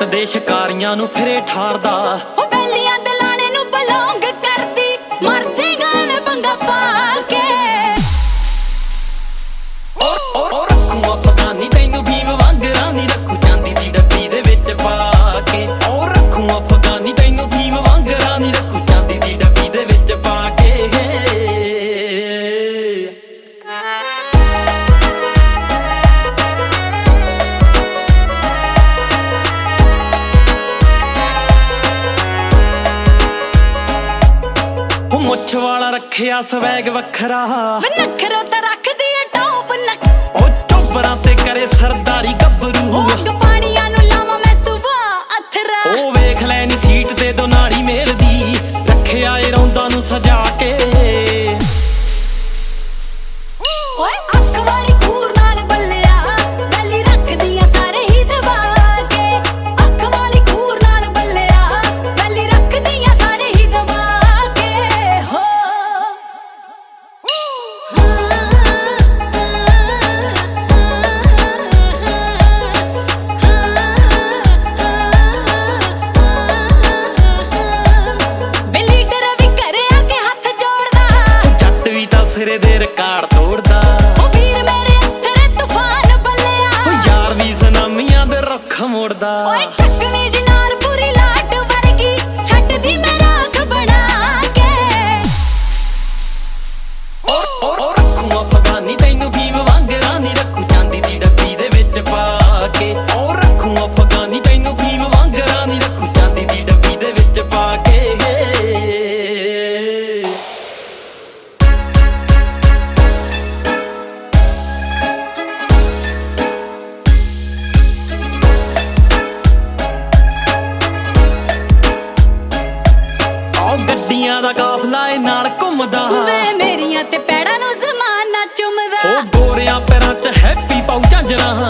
ਦੇ ਸ਼ਿਕਾਰੀਆਂ ਨੂੰ ਫਿਰੇ ਠਾਰਦਾ ਉਹ ਬੈਲੀਆਂ ਦੇ ਲਾਣੇ ਨੂੰ ਬਲੌਂਗ ਕਰਦੀ ਮਰ ਜੇਗਾ ਮੈਂ ਪੰਗਾ ਪਾ ਕੇ ਔਰ ਰੱਖੂ ਅਫਗਾਨੀ ਤੈਨੂੰ ਭੀਮ ਵਾਂਗਰਾਂ ਨੀ ਰੱਖੂ ਚਾਂਦੀ ਦੀ ਡੱਬੀ ਦੇ ਵਿੱਚ ਪਾ ਕੇ ਔਰ ਰੱਖੂ ਅਫਗਾਨੀ ਤੈਨੂੰ ਭੀਮ ਵਾਂਗਰਾਂ ਨੀ ਰੱਖੂ ਚਾਂਦੀ ਦੀ ਡੱਬੀ ਦੇ ਵਿੱਚ ਪਾ ਕੇ ਮੁੱਛ ਵਾਲਾ ਰੱਖਿਆ ਸਵੈਗ ਵੱਖਰਾ ਨਖਰੋ ਤਾਂ ਰੱਖਦੀ ਏ ਟੌਪ ਨੱਕ ਉਹ ਚੋਬਰਾਂ ਤੇ ਕਰੇ ਸਰਦਾਰੀ ਗੱਭਰੂ ਅੱਗ ਪਾਣੀਆਂ ਨੂੰ ਲਾਵਾਂ ਮੈਂ ਸੁਬਾ ਅਥਰਾ ਉਹ ਵੇਖ ਲੈ ਨੀ ਸੀਟ ਤੇ ਦੋ ਨਾੜੀ ਮੇਲਦੀ ਰੱਖਿਆ ਏ ਰੌਂਦਾ ਨੂੰ ਸਜਾ ਕੇ ਓਏ ਅੱਖ ਵਾਲੀ ਖੂਰ ਨਾਲ ਬੱਲਿਆ ਬੈਲੀ ਰੱਖਦੀਆਂ ਸਾਰੇ ਹੀ ਦਬਾ ਕੇ ਅੱਖ ਵਾਲੀ ਖੂਰ ਨਾਲ ਬੱਲਿਆ ਬੈਲੀ ਰੱਖਦੀਆਂ ਸਾਰੇ ਹੀ ਦਬਾ ਕੇ ਹੋ ਬੈਲੀ ਲੀਡਰ ਵੀ ਘਰੇ ਆ ਕੇ ਹੱਥ ਜੋੜਦਾ ਜੱਟ ਵੀ ਤਾਂ ਸਿਰੇ ਦੇ ਰਿਕਾਰਡ ਤੋੜਦਾ ਉਹ ਵੀਰ ਮੇਰੇ ਤੇਰੇ ਤੂਫਾਨ ਬੱਲਿਆ ਉਹ ਯਾਰ ਵੀ ਸੁਨਾਮੀਆਂ ਦੇ ਰੁੱਖ ਮੋੜਦਾ ਓਏ ਚੱਕਵੀਂ ਜਨਾਰ ਪੂਰੀ ਲਾਟ ਵਰਗੀ ਛੱਡਦੀ ਮੈਂ ਰਾਖ ਬਣਾ ਕੇ ਔਰ ਰੱਖੂ ਅਫਗਾਨੀ ਤੈਨੂੰ ਭੀਮ ਵਾਂਗਰਾਂ ਨੀ ਰੱਖੂ ਚਾਂਦੀ ਦੀ ਡੱਬੀ ਦੇ ਵਿੱਚ ਪਾ ਕੇ ਔਰ ਰੱਖੂ ਅਫਗਾਨੀ ਤੈਨੂੰ ਭੀਮ ਵਾਂਗਰਾਂ ਨੀ ਰੱਖੂ ਚਾਂਦੀ ਦੀ ਡੱਬੀ ਦੇ ਵਿੱਚ ਪਾ ਕੇ ਗੱਡੀਆਂ ਦਾ ਕਾਫਲਾ ਏ ਨਾਲ ਘੁੰਮਦਾ ਵੇ ਮੇਰੀਆਂ ਤੇ ਪੈੜਾਂ ਨੂੰ ਜ਼ਮਾਨਾ ਚੁੰਮਦਾ ਹੋ ਗੋਰਿਆਂ ਪੈਰਾਂ 'ਚ ਹੈਪੀ ਪਾਉ ਝਾਂਜਰਾਂ